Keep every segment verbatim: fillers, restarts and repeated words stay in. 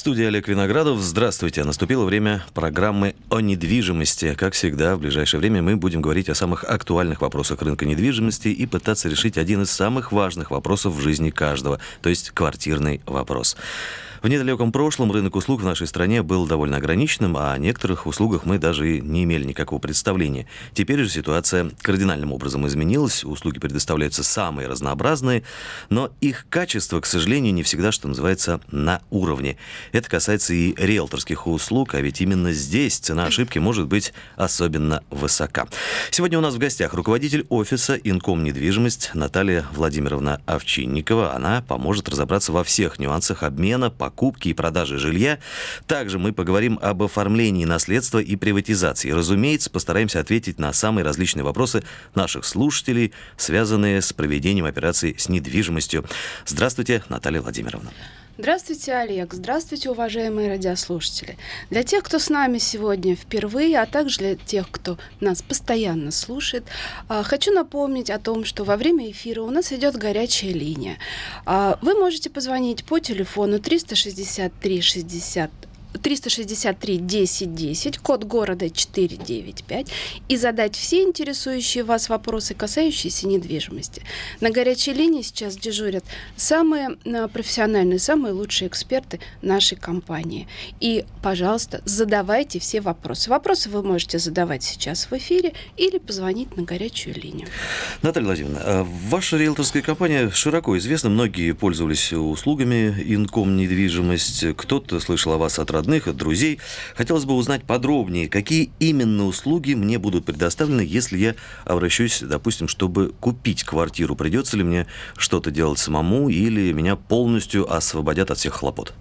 студии Олег Виноградов. Здравствуйте. Наступило время программы о недвижимости. Как всегда, в ближайшее время мы будем говорить о самых актуальных вопросах рынка недвижимости и пытаться решить один из самых важных вопросов в жизни каждого, то есть квартирный вопрос. В недалеком прошлом рынок услуг в нашей стране был довольно ограниченным, а о некоторых услугах мы даже и не имели никакого представления. Теперь же ситуация кардинальным образом изменилась, услуги предоставляются самые разнообразные, но их качество, к сожалению, не всегда, что называется, на уровне. Это касается и риэлторских услуг, а ведь именно здесь цена ошибки может быть особенно высока. Сегодня у нас в гостях руководитель офиса «Инком недвижимость» Наталья Владимировна Овчинникова. Она поможет разобраться во всех нюансах обмена, покупки и продажи жилья. Также мы поговорим об оформлении наследства и приватизации. Разумеется, постараемся ответить на самые различные вопросы наших слушателей, связанные с проведением операций с недвижимостью. Здравствуйте, Наталья Владимировна. Здравствуйте, Олег. Здравствуйте, уважаемые радиослушатели. Для тех, кто с нами сегодня впервые, а также для тех, кто нас постоянно слушает, хочу напомнить о том, что во время эфира у нас идет горячая линия. Вы можете позвонить по телефону триста шестьдесят три шестьдесят триста шестьдесят три десять десять, код города четыре девять пять, и задать все интересующие вас вопросы, касающиеся недвижимости. На горячей линии сейчас дежурят самые профессиональные, самые лучшие эксперты нашей компании. И, пожалуйста, задавайте все вопросы. Вопросы вы можете задавать сейчас в эфире или позвонить на горячую линию. Наталья Владимировна, ваша риэлторская компания широко известна, многие пользовались услугами «Инком недвижимость», кто-то слышал о вас от родных, от друзей. Хотелось бы узнать подробнее, какие именно услуги мне будут предоставлены, если я обращусь, допустим, чтобы купить квартиру. Придется ли мне что-то делать самому или меня полностью освободят от всех хлопот?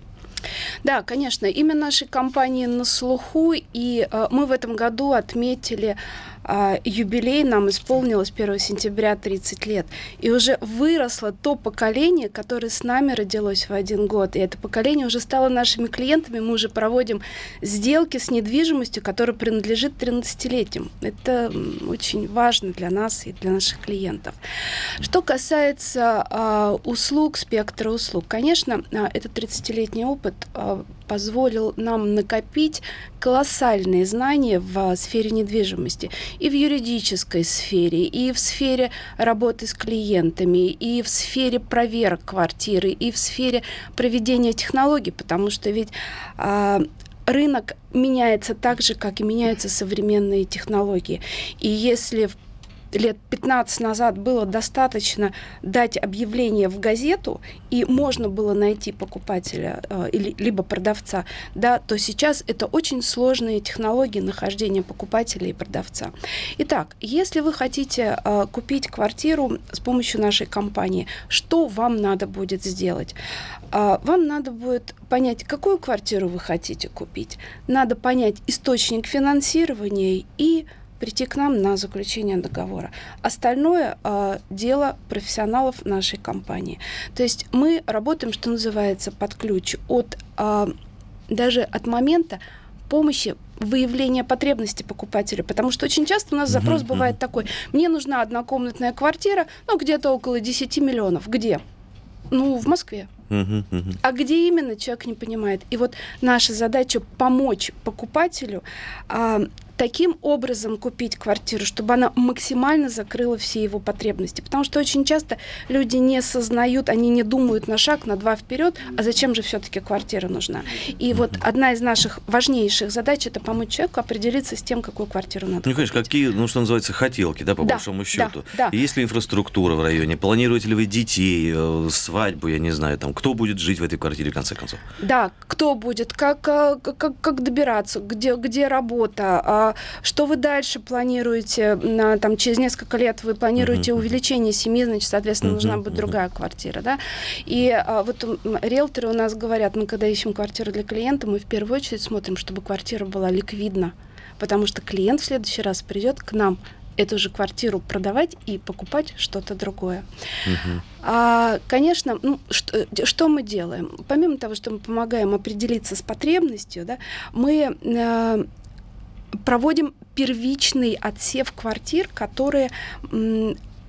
Да, конечно, имя нашей компании на слуху, и э, мы в этом году отметили э, юбилей, нам исполнилось первого сентября тридцать лет, и уже выросло то поколение, которое с нами родилось в один год, и это поколение уже стало нашими клиентами, мы уже проводим сделки с недвижимостью, которая принадлежит тринадцатилетним. Это очень важно для нас и для наших клиентов. Что касается э, услуг, спектра услуг, конечно, э, этот тридцатилетний опыт позволил нам накопить колоссальные знания в сфере недвижимости. И в юридической сфере, и в сфере работы с клиентами, и в сфере проверок квартиры, и в сфере проведения технологий, потому что ведь а, рынок меняется так же, как и меняются современные технологии. И если в лет пятнадцать назад было достаточно дать объявление в газету, и можно было найти покупателя э, или, либо продавца, да, то сейчас это очень сложные технологии нахождения покупателя и продавца. Итак, если вы хотите э, купить квартиру с помощью нашей компании, что вам надо будет сделать? Э, вам надо будет понять, какую квартиру вы хотите купить. Надо понять источник финансирования и прийти к нам на заключение договора. Остальное э, дело профессионалов нашей компании. То есть мы работаем, что называется, под ключ от э, даже от момента помощи выявления потребностей покупателя, потому что очень часто у нас запрос uh-huh, бывает uh-huh. такой: мне нужна однокомнатная квартира, ну, где-то около десять миллионов. Где? Ну, в Москве. Uh-huh, uh-huh. А где именно, человек не понимает. И вот наша задача помочь покупателю э, таким образом купить квартиру, чтобы она максимально закрыла все его потребности. Потому что очень часто люди не осознают, они не думают на шаг, на два вперед, а зачем же все-таки квартира нужна. И вот одна из наших важнейших задач — это помочь человеку определиться с тем, какую квартиру надо Ну, конечно, купить. Какие, ну, что называется, хотелки, да, по да, большому счету. Да, да. Есть ли инфраструктура в районе? Планируете ли вы детей, свадьбу, я не знаю, там, кто будет жить в этой квартире, в конце концов? Да, кто будет, как, как, как добираться, где, где работа, что вы дальше планируете, там, через несколько лет вы планируете uh-huh. увеличение семьи, значит, соответственно, uh-huh. нужна будет uh-huh. другая квартира, да, и а, вот риэлторы у нас говорят, мы когда ищем квартиру для клиента, мы в первую очередь смотрим, чтобы квартира была ликвидна, потому что клиент в следующий раз придет к нам эту же квартиру продавать и покупать что-то другое. Uh-huh. А, конечно, ну, что, что мы делаем? Помимо того, что мы помогаем определиться с потребностью, да, мы э, проводим первичный отсев квартир, которые м,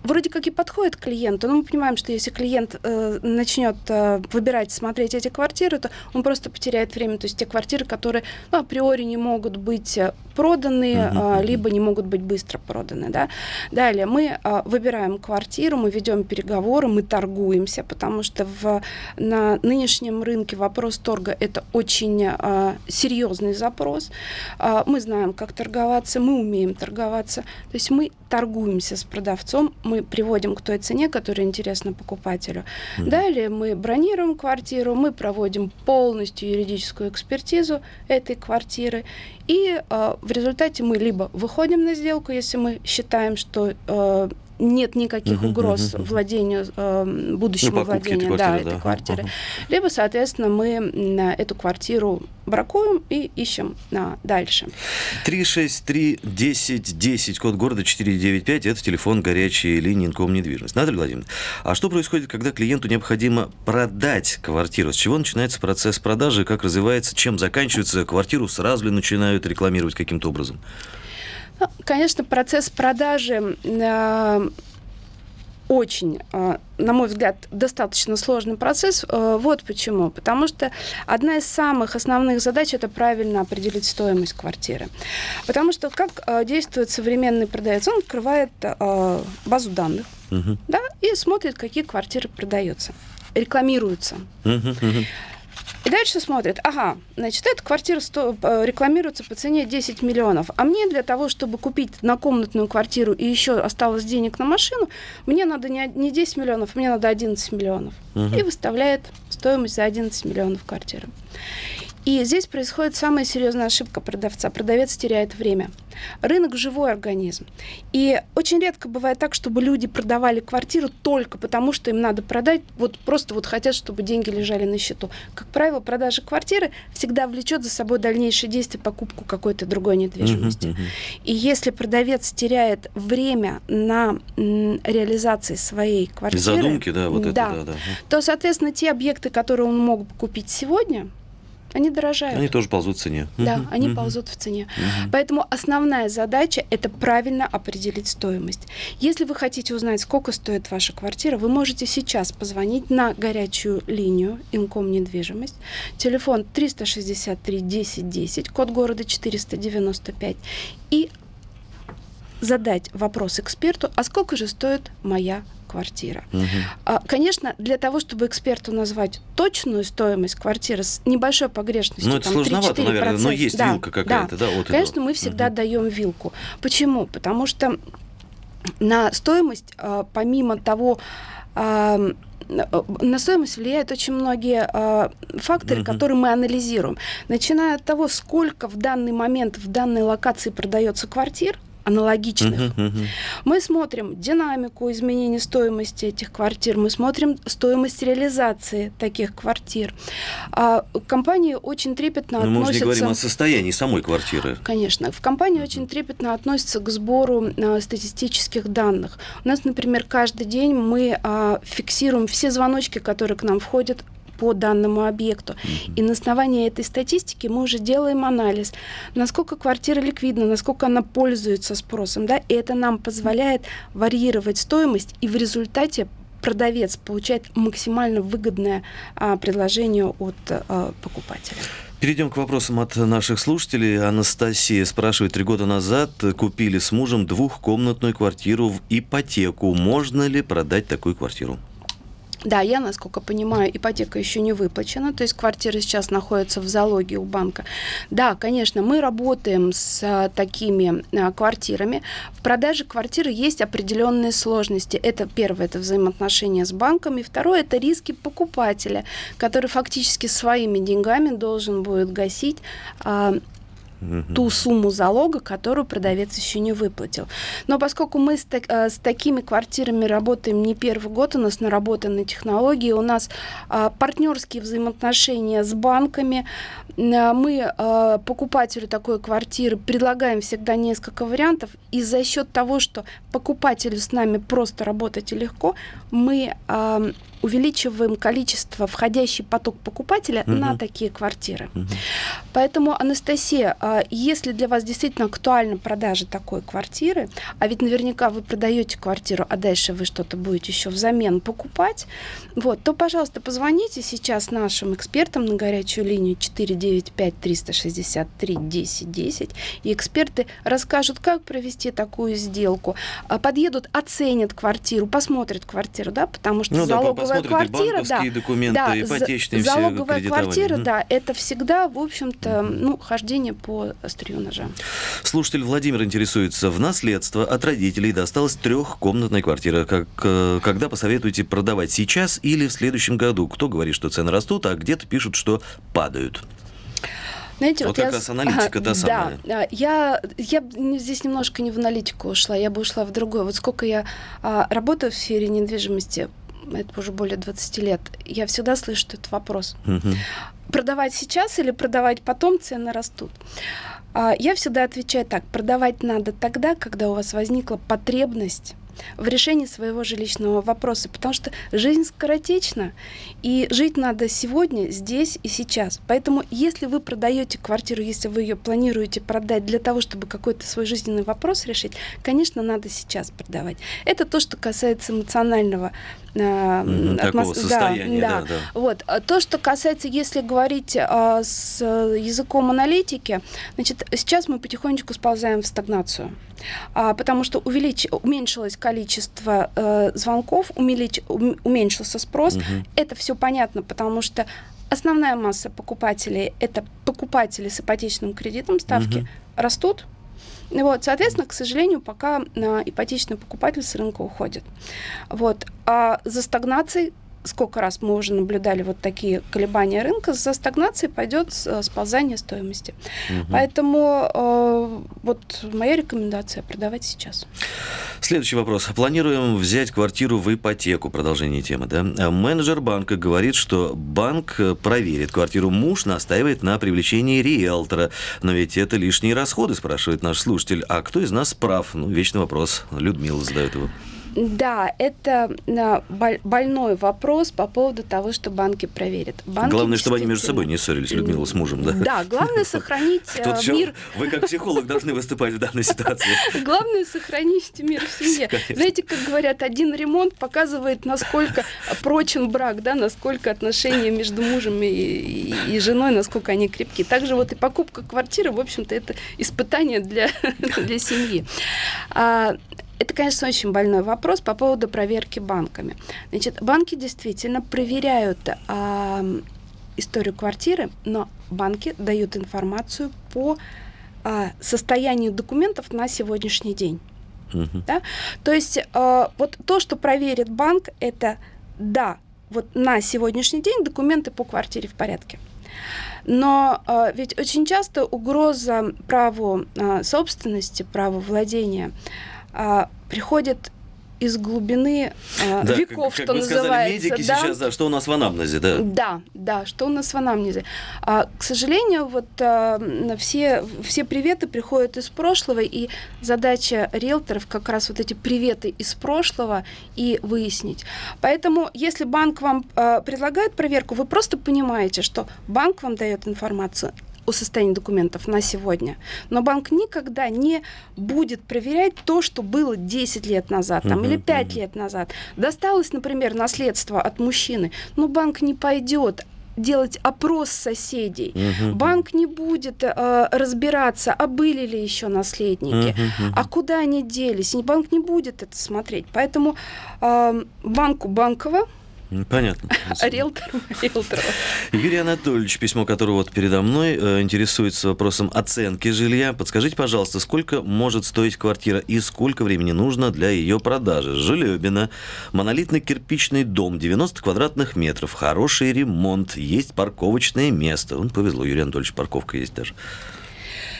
вроде как и подходит клиенту, но мы понимаем, что если клиент э, начнет э, выбирать, смотреть эти квартиры, то он просто потеряет время. То есть те квартиры, которые ну, априори не могут быть проданы, uh-huh. э, либо не могут быть быстро проданы. Да? Далее мы э, выбираем квартиру, мы ведем переговоры, мы торгуемся, потому что в, на нынешнем рынке вопрос торга – это очень э, серьезный запрос. Э, мы знаем, как торговаться, мы умеем торговаться. То есть мы торгуемся с продавцом, мы приводим к той цене, которая интересна покупателю. Mm-hmm. Далее мы бронируем квартиру, мы проводим полностью юридическую экспертизу этой квартиры, и э, в результате мы либо выходим на сделку, если мы считаем, что э, нет никаких uh-huh, угроз uh-huh, владению, э, будущему ну, владению квартиры, да, этой да. квартиры. Uh-huh. Либо, соответственно, мы на эту квартиру бракуем и ищем а, дальше. три шесть три десять десять, код города четыре девять пять, это телефон горячей линии Инком-недвижимость. Наталья Владимировна, а что происходит, когда клиенту необходимо продать квартиру? С чего начинается процесс продажи, как развивается, чем заканчивается? Квартиру сразу ли начинают рекламировать каким-то образом? Ну, конечно, процесс продажи э, очень, э, на мой взгляд, достаточно сложный процесс. Э, вот почему. Потому что одна из самых основных задач – это правильно определить стоимость квартиры. Потому что как э, действует современный продавец? Он открывает э, базу данных, uh-huh. да, и смотрит, какие квартиры продаются, рекламируются. Uh-huh, uh-huh. И дальше смотрит, ага, значит, эта квартира сто, рекламируется по цене десять миллионов, а мне для того, чтобы купить однокомнатную квартиру и еще осталось денег на машину, мне надо не, не десять миллионов, мне надо одиннадцать миллионов. Uh-huh. И выставляет стоимость за одиннадцать миллионов квартиры. И здесь происходит самая серьезная ошибка продавца. Продавец теряет время. Рынок – живой организм. И очень редко бывает так, чтобы люди продавали квартиру только потому, что им надо продать, вот просто вот хотят, чтобы деньги лежали на счету. Как правило, продажа квартиры всегда влечет за собой дальнейшие действия, покупку какой-то другой недвижимости. Uh-huh, uh-huh. И если продавец теряет время на м, реализации своей квартиры, задумки, да, вот это, да, да, да. то, соответственно, те объекты, которые он мог бы купить сегодня, они дорожают. Они тоже ползут в цене. Да, uh-huh, они uh-huh. ползут в цене. Uh-huh. Поэтому основная задача – это правильно определить стоимость. Если вы хотите узнать, сколько стоит ваша квартира, вы можете сейчас позвонить на горячую линию Инком-недвижимость. Телефон триста шестьдесят три десять десять, код города четыреста девяносто пять. И задать вопрос эксперту, а сколько же стоит моя квартира. Угу. Конечно, для того, чтобы эксперту назвать точную стоимость квартиры с небольшой погрешностью, ну, это там, сложновато, наверное, но есть да, вилка какая-то, да, да от конечно, этого. мы всегда угу. даем вилку. Почему? Потому что на стоимость, помимо того, на стоимость влияют очень многие э, факторы, uh-huh. которые мы анализируем. Начиная от того, сколько в данный момент в данной локации продается квартир, аналогичных. Uh-huh, uh-huh. Мы смотрим динамику изменения стоимости этих квартир, мы смотрим стоимость реализации таких квартир. А компании очень трепетно Но относятся... Мы же не говорим о состоянии самой квартиры. Конечно. В компании uh-huh. очень трепетно относятся к сбору а, статистических данных. У нас, например, каждый день мы а, фиксируем все звоночки, которые к нам входят по данному объекту. Mm-hmm. И на основании этой статистики мы уже делаем анализ, насколько квартира ликвидна, насколько она пользуется спросом, да, и это нам позволяет варьировать стоимость, и в результате продавец получает максимально выгодное а, предложение от а, покупателя. Перейдем к вопросам от наших слушателей. Анастасия спрашивает, три года назад купили с мужем двухкомнатную квартиру в ипотеку. Можно ли продать такую квартиру? Да, я, насколько понимаю, ипотека еще не выплачена, то есть квартира сейчас находится в залоге у банка. Да, конечно, мы работаем с а, такими а, квартирами. В продаже квартиры есть определенные сложности. Это первое, это взаимоотношения с банками. Второе, это риски покупателя, который фактически своими деньгами должен будет гасить а, ту сумму залога, которую продавец еще не выплатил. Но поскольку мы с, так, с такими квартирами работаем не первый год, у нас наработаны технологии, у нас а, партнерские взаимоотношения с банками, а, мы а, покупателю такой квартиры предлагаем всегда несколько вариантов, и за счет того, что покупателю с нами просто работать легко, мы а, увеличиваем количество, входящий поток покупателя uh-huh. на такие квартиры. Uh-huh. Поэтому, Анастасия, Если для вас действительно актуальна продажа такой квартиры, а ведь наверняка вы продаете квартиру, а дальше вы что-то будете еще взамен покупать, вот, то, пожалуйста, позвоните сейчас нашим экспертам на горячую линию четыре девять пять триста шестьдесят три десять десять, и эксперты расскажут, как провести такую сделку, подъедут, оценят квартиру, посмотрят квартиру, да, потому что ну, залоговая да, квартира, да, документы, да, ипотечные залоговая все квартира, угу. да, это всегда, в общем-то, ну, хождение по острию ножа. Слушатель Владимир интересуется. В наследство от родителей досталась трехкомнатная квартира. Как, когда посоветуете продавать, сейчас или в следующем году? Кто говорит, что цены растут, а где-то пишут, что падают? Знаете, вот, вот как я... раз аналитика та да, самая. Да, я, я здесь немножко не в аналитику ушла, я бы ушла в другое. Вот сколько я а, работаю в сфере недвижимости, это уже более двадцать лет, я всегда слышу этот вопрос. Угу. Продавать сейчас или продавать потом, цены растут. А, я всегда отвечаю так, продавать надо тогда, когда у вас возникла потребность в решении своего жилищного вопроса, потому что жизнь скоротечна, и жить надо сегодня, здесь и сейчас. Поэтому, если вы продаете квартиру, если вы ее планируете продать для того, чтобы какой-то свой жизненный вопрос решить, конечно, надо сейчас продавать. Это то, что касается эмоционального mm-hmm, атмос... такого состояния. Да, да, да. Вот. То, что касается, если говорить а, с языком аналитики, значит, сейчас мы потихонечку сползаем в стагнацию, а, потому что увелич... уменьшилось количество э, звонков, умелич... уменьшился спрос. Угу. Это все понятно, потому что основная масса покупателей — это покупатели с ипотечным кредитом, ставки угу. растут. Вот, соответственно, к сожалению, пока э, ипотечный покупатель с рынка уходит. Вот. А за стагнацией, сколько раз мы уже наблюдали вот такие колебания рынка, за стагнацией пойдет сползание стоимости. Угу. Поэтому э, вот моя рекомендация — продавать сейчас. Следующий вопрос. Планируем взять квартиру в ипотеку. Продолжение темы, да? Менеджер банка говорит, что банк проверит квартиру. Муж настаивает на привлечении риэлтора. Но ведь это лишние расходы, спрашивает наш слушатель. А кто из нас прав? Ну, вечный вопрос. Людмила задает его. Да, это больной вопрос по поводу того, что банки проверят. Банки главное, чтобы они между собой не ссорились, Людмила с мужем, да? Да, главное сохранить мир. Вы как психолог должны выступать в данной ситуации. Главное сохранить мир в семье. Конечно. Знаете, как говорят, один ремонт показывает, насколько прочен брак, да, насколько отношения между мужем и, и, и женой, насколько они крепки. Также вот и покупка квартиры, в общем-то, это испытание для, для семьи. Это, конечно, очень больной вопрос по поводу проверки банками. Значит, банки действительно проверяют а, историю квартиры, но банки дают информацию по а, состоянию документов на сегодняшний день. Uh-huh. Да? То есть а, вот то, что проверит банк, это да, вот на сегодняшний день документы по квартире в порядке. Но а, ведь очень часто угроза праву а, собственности, праву владения А, приходит из глубины а, да, веков, как, что как называется. Сказали медики да? Сейчас, да, что у нас в анамнезе, да? Да, да, что у нас в анамнезе. А, к сожалению, вот а, все, все приветы приходят из прошлого, и задача риэлторов как раз вот эти приветы из прошлого и выяснить. Поэтому, если банк вам а, предлагает проверку, вы просто понимаете, что банк вам дает информацию о состоянии документов на сегодня. Но банк никогда не будет проверять то, что было десять лет назад там, uh-huh, или пять uh-huh. лет назад. Досталось, например, наследство от мужчины, но банк не пойдет делать опрос соседей. Uh-huh. Банк не будет э, разбираться, а были ли еще наследники, uh-huh. а куда они делись. И банк не будет это смотреть. Поэтому э, банку банково, понятно. А риэлтору риэлтору. Юрий Анатольевич, письмо которого вот передо мной, э, интересуется вопросом оценки жилья. Подскажите, пожалуйста, сколько может стоить квартира и сколько времени нужно для ее продажи? Жлёбина. Монолитный кирпичный дом, девяносто квадратных метров, хороший ремонт, есть парковочное место. Вон повезло, Юрий Анатольевич, парковка есть даже.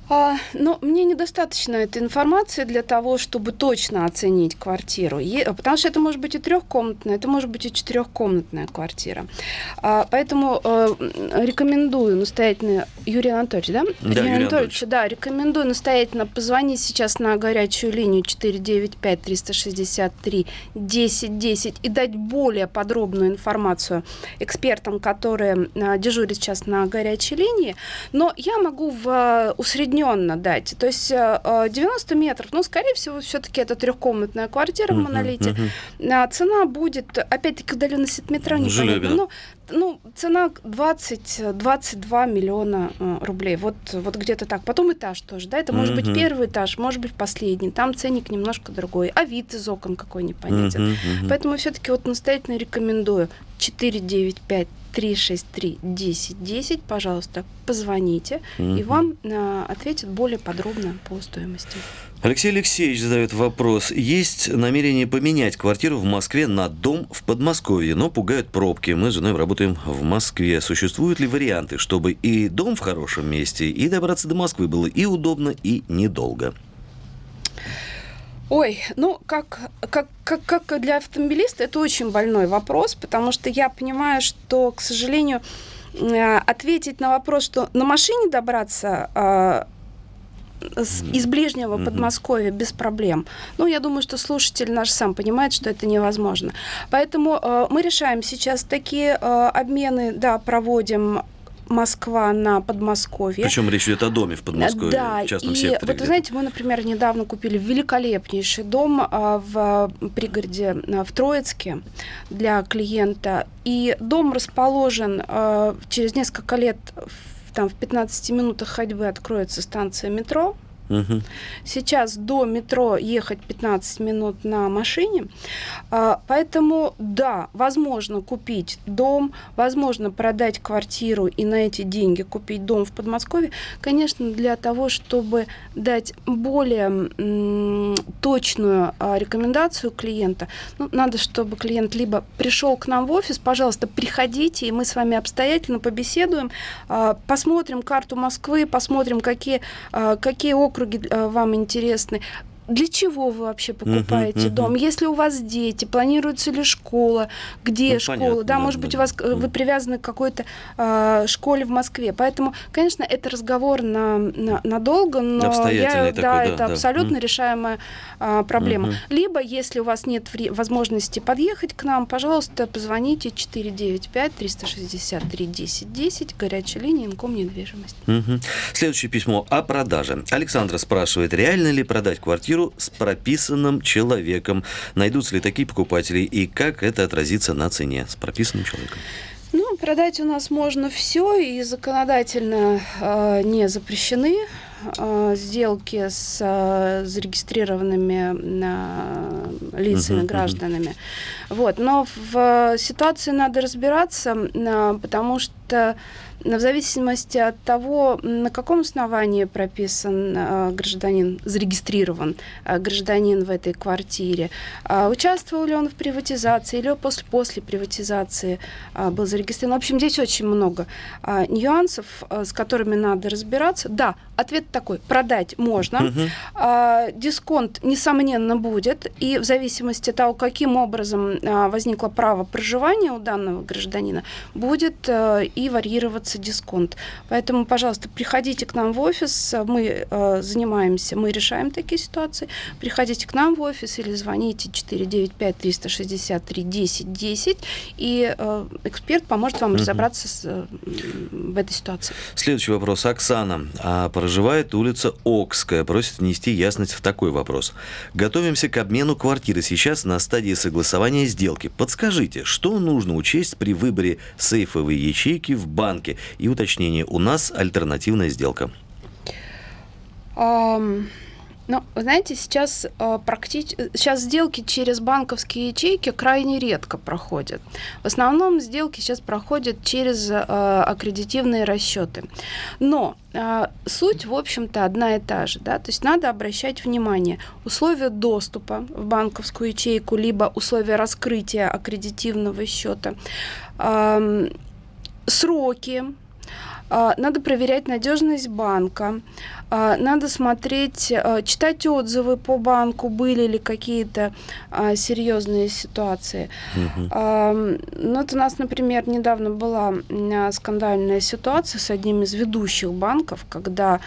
А, но мне недостаточно этой информации для того, чтобы точно оценить квартиру. Е, потому что это может быть и трехкомнатная, это может быть и четырехкомнатная квартира. А, поэтому а, рекомендую настоятельно, Юрий Анатольевич, да? Да, Юрий Анатольевич, Анатольевич, да, рекомендую настоятельно позвонить сейчас на горячую линию четыре девять пять триста шестьдесят три десять десять и дать более подробную информацию экспертам, которые а, дежурят сейчас на горячей линии. Но я могу в усреднении дать. То есть девяносто метров, ну, скорее всего, все-таки это трехкомнатная квартира uh-huh, в Монолите. Uh-huh. Цена будет, опять-таки, удаленность от метро непонятна. Ну, ну, цена двадцать двадцать два миллиона рублей. Вот, вот где-то так. Потом этаж тоже, да, это может uh-huh. быть первый этаж, может быть последний. Там ценник немножко другой. А вид из окон какой непонятен. Uh-huh, uh-huh. Поэтому все-таки вот настоятельно рекомендую четыре девять пять три шесть три десять десять, пожалуйста, позвоните, mm-hmm. и вам а, ответят более подробно по стоимости. Алексей Алексеевич задает вопрос. Есть намерение поменять квартиру в Москве на дом в Подмосковье, но пугают пробки. Мы с женой работаем в Москве. Существуют ли варианты, чтобы и дом в хорошем месте, и добраться до Москвы было и удобно, и недолго? Ой, ну, как, как, как, как для автомобилиста это очень больной вопрос, потому что я понимаю, что, к сожалению, ответить на вопрос, что на машине добраться из ближнего mm-hmm. Подмосковья без проблем. Ну, я думаю, что слушатель наш сам понимает, что это невозможно. Поэтому э, мы решаем сейчас такие э, обмены, да, проводим Москва на Подмосковье. Причем речь идет о доме в Подмосковье, да, в частном и секторе. Вот вы знаете, мы, например, недавно купили великолепнейший дом а, в пригороде а, в Троицке для клиента. И дом расположен а, через несколько лет, в, там, в пятнадцати минутах ходьбы откроется станция метро. Угу. Сейчас до метро ехать пятнадцать минут на машине, поэтому да, возможно купить дом, возможно продать квартиру и на эти деньги купить дом в Подмосковье, конечно, для того, чтобы дать более м, точную а, рекомендацию клиента, ну, надо, чтобы клиент либо пришел к нам в офис, пожалуйста, приходите, и мы с вами обстоятельно побеседуем, а, посмотрим карту Москвы, посмотрим, какие, а, какие округи вам интересны. Для чего вы вообще покупаете uh-huh, uh-huh. дом? Если у вас дети, планируется ли школа, где ну, школа? Понятно, да, да, может да, быть, да. у вас, uh-huh. вы привязаны к какой-то э, школе в Москве. Поэтому, конечно, это разговор на, на, надолго, но я, такой, да, да, это да. абсолютно uh-huh. решаемая э, проблема. Uh-huh. Либо, если у вас нет вре- возможности подъехать к нам, пожалуйста, позвоните четыре девять пять триста шестьдесят три десять десять, горячая линия Инком недвижимость. Uh-huh. Следующее письмо о продаже. Александра спрашивает, реально ли продать квартиру с прописанным человеком? Найдутся ли такие покупатели и как это отразится на цене с прописанным человеком? Ну, продать у нас можно все, и законодательно э, не запрещены э, сделки с э, зарегистрированными э, лицами, uh-huh, гражданами. Uh-huh. Вот. Но в ситуации надо разбираться, э, потому что в зависимости от того, на каком основании прописан э, гражданин, зарегистрирован э, гражданин в этой квартире, э, участвовал ли он в приватизации или после, после приватизации э, был зарегистрирован. В общем, здесь очень много э, нюансов, э, с которыми надо разбираться. Да, ответ такой: продать можно, uh-huh. э, дисконт, несомненно, будет, и в зависимости от того, каким образом э, возникло право проживания у данного гражданина, будет э, и варьироваться дисконт. Поэтому, пожалуйста, приходите к нам в офис, мы э, занимаемся, мы решаем такие ситуации. Приходите к нам в офис или звоните четыре девять пять триста шестьдесят три десять десять, и э, эксперт поможет вам uh-huh. разобраться с, э, в этой ситуации. Следующий вопрос. Оксана а, проживает улица Окская, просит внести ясность в такой вопрос. Готовимся к обмену квартиры, сейчас на стадии согласования сделки. Подскажите, что нужно учесть при выборе сейфовой ячейки в банке? И уточнение, у нас альтернативная сделка. Um... Ну, вы знаете, сейчас, э, практи... сейчас сделки через банковские ячейки крайне редко проходят. В основном сделки сейчас проходят через э, аккредитивные расчеты. Но э, суть, в общем-то, одна и та же. Да? То есть надо обращать внимание. Условия доступа в банковскую ячейку, либо условия раскрытия аккредитивного счета, э, сроки, Надо проверять надежность банка, надо смотреть, читать отзывы по банку, были ли какие-то серьезные ситуации. Uh-huh. Ну, вот у нас, например, недавно была скандальная ситуация с одним из ведущих банков, когда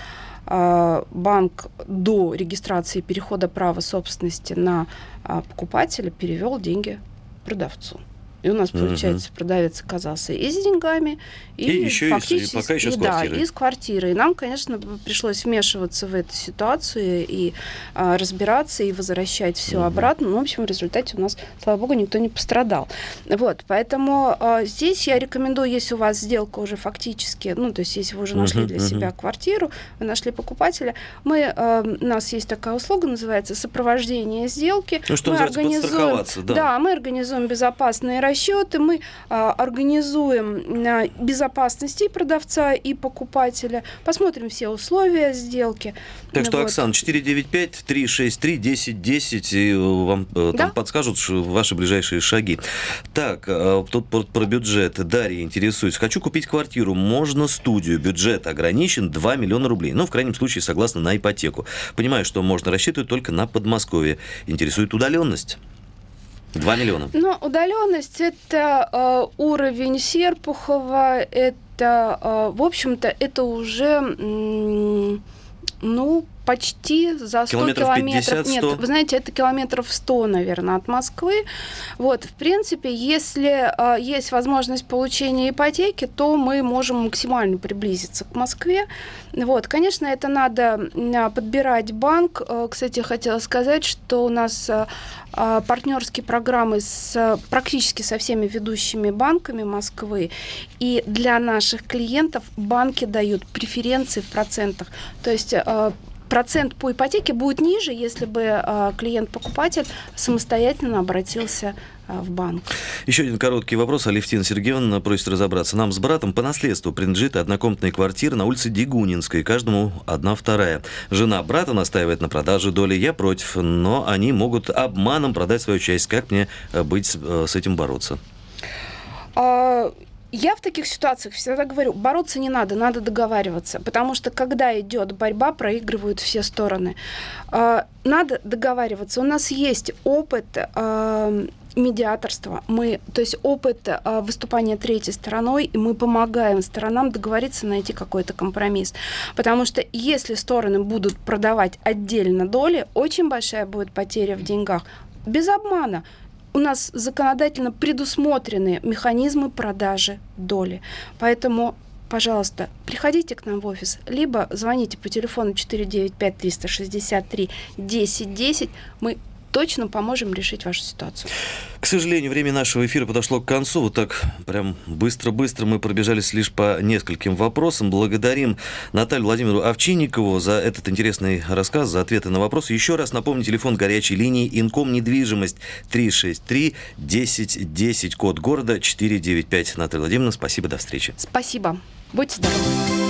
банк до регистрации перехода права собственности на покупателя перевел деньги продавцу. И у нас, получается, uh-huh. продавец оказался и с деньгами, и, и еще фактически, и, пока еще и, с квартирой. Да, и с квартирой. И нам, конечно, пришлось вмешиваться в эту ситуацию и а, разбираться, и возвращать все uh-huh. обратно. Ну, в общем, в результате у нас, слава богу, никто не пострадал. Вот, поэтому а, здесь я рекомендую, если у вас сделка уже фактически, ну, то есть если вы уже нашли uh-huh. для uh-huh. себя квартиру, вы нашли покупателя, мы, а, у нас есть такая услуга, называется сопровождение сделки. Ну, что мы называется, подстраховаться, да. Да, мы организуем безопасные расчеты, мы а, организуем а, безопасность и продавца, и покупателя, посмотрим все условия сделки. Так что, вот. Оксана, четыре девять пять три шесть три десять десять, и вам да? там подскажут ваши ближайшие шаги. Так, тут про бюджет. Дарья интересуется. Хочу купить квартиру, можно студию. Бюджет ограничен два миллиона рублей. Ну, в крайнем случае, согласно на ипотеку. Понимаю, что можно рассчитывать только на Подмосковье. Интересует удаленность. Два миллиона. Ну, удаленность это э, уровень Серпухова, это, э, в общем-то, это уже, м- ну, почти за сто километров. километров. пятьдесят, сто? Нет, вы знаете, это километров сто, наверное, от Москвы. Вот, в принципе, если э, есть возможность получения ипотеки, то мы можем максимально приблизиться к Москве. Вот, конечно, это надо э, подбирать банк. Э, кстати, хотела сказать, что у нас э, партнерские программы с практически со всеми ведущими банками Москвы. И для наших клиентов банки дают преференции в процентах. То есть э, процент по ипотеке будет ниже, если бы э, клиент-покупатель самостоятельно обратился э, в банк. Еще один короткий вопрос. Алевтина Сергеевна просит разобраться. Нам с братом по наследству принадлежит однокомнатная квартира на улице Дегунинской. Каждому одна вторая. Жена брата настаивает на продаже доли. Я против, но они могут обманом продать свою часть. Как мне быть с этим бороться? А... Я в таких ситуациях всегда говорю, бороться не надо, надо договариваться, потому что когда идет борьба, проигрывают все стороны. Надо договариваться. У нас есть опыт медиаторства, мы, то есть опыт выступания третьей стороной, и мы помогаем сторонам договориться, найти какой-то компромисс. Потому что если стороны будут продавать отдельно доли, очень большая будет потеря в деньгах. Без обмана. У нас законодательно предусмотрены механизмы продажи доли. Поэтому, пожалуйста, приходите к нам в офис, либо звоните по телефону четыре девять пять три шесть три десять десять. Мы точно поможем решить вашу ситуацию. К сожалению, время нашего эфира подошло к концу. Вот так прям быстро-быстро мы пробежались лишь по нескольким вопросам. Благодарим Наталью Владимировну Овчинникову за этот интересный рассказ, за ответы на вопросы. Еще раз напомню, телефон горячей линии Инком недвижимость три шесть три десять десять, код города четыре девять пять. Наталья Владимировна, спасибо, до встречи. Спасибо. Будьте здоровы.